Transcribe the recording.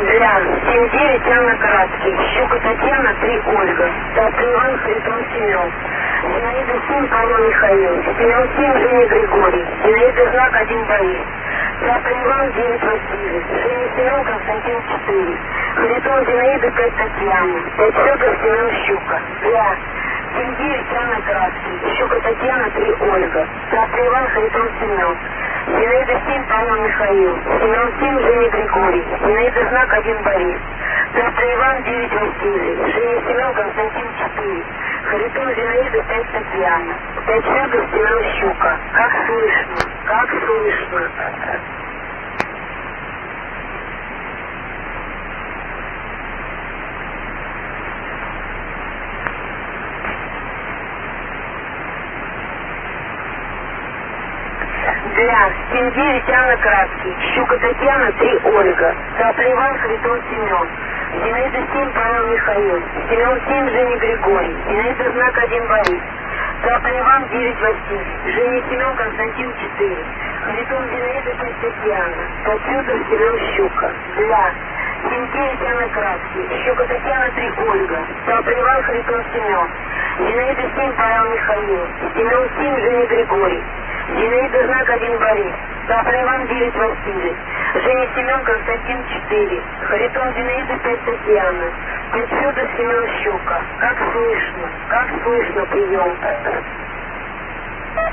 Для 7-9 Анна Карацкий, Щука Татьяна, 3 Ольга, Завтра Иван, Харитон Семен, Зинаида 7, Павел Михаил, Семен 7, Женя Григорий, Зинаида знак 1 Борис, Завтра Иван, 9 Василий, Женя Семен, Константин 4, Харитон Зинаида 5 Татьяна, 5 Федор, Семен Щука. Для 7-9 Анна Карацкий, Щука Татьяна, 3 Ольга, Завтра Иван, Харитон Семен, Зинаида 7, Павел Михаил, Семен 7, Женя Григорий, Зинаида знак 1 Борис, Завтра Иван, 9 Василий, Женя Семен, Константин 4, Харитон Зинаида 5 Татьяна, 5 Федор, Семен Щука. Как слышно, как слышно. Для 7-9 Анна Карацкий, Щука Татьяна, 3 Ольга, Завтра Иван, Харитон Семен, Зинаида 7, Павел Михаил, Семен 7, Женя Григорий, Зинаида знак 1 Борис, Завтра Иван, 9 Василий, Женя Семен, Константин 4, Харитон Зинаида 5 Татьяна, 5 Федор, Семен Щука. Для 7-9 Анна Карацкий, Щука Татьяна, 3 Ольга, Завтра Иван, Харитон Семен, Зинаида 7, Павел Михаил, Семен 7, Женя Григорий, Зинаида знак 1 Борис, Завтра Иван, 9 Василий, Женя Семен, Константин 4, Харитон Зинаида 5 Татьяна, 5 Федор, Семен Щука. Как слышно прием.